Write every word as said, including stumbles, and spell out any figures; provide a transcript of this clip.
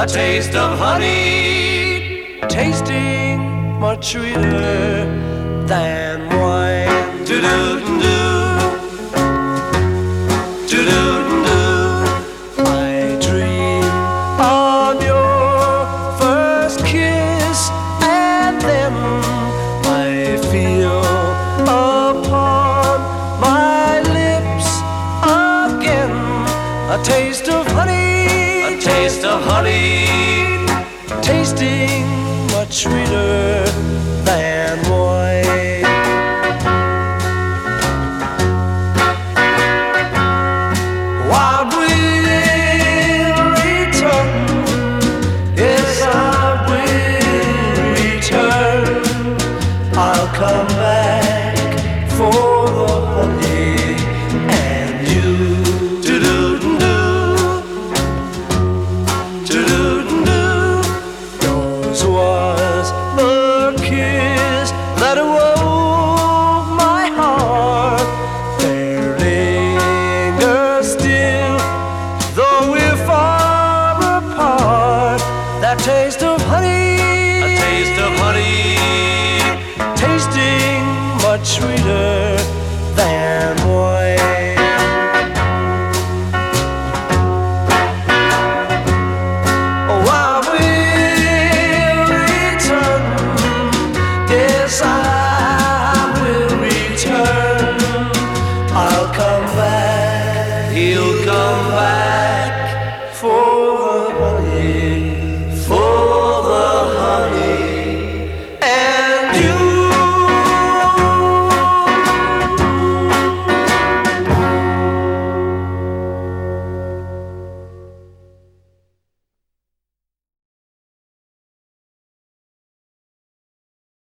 the taste of honey, tasting much sweeter than wine. Do-do-do, do-do-do. I dream of your first kiss, and then I feel upon my lips again a taste of honey, a taste of honey, tasting much sweeter than wine. Wild will return, yes I will return. I'll come back for the honey and you. do-do-do, do-do-do. Yours was the kiss that awoke my heart. There lingers still, though we're far apart, that taste of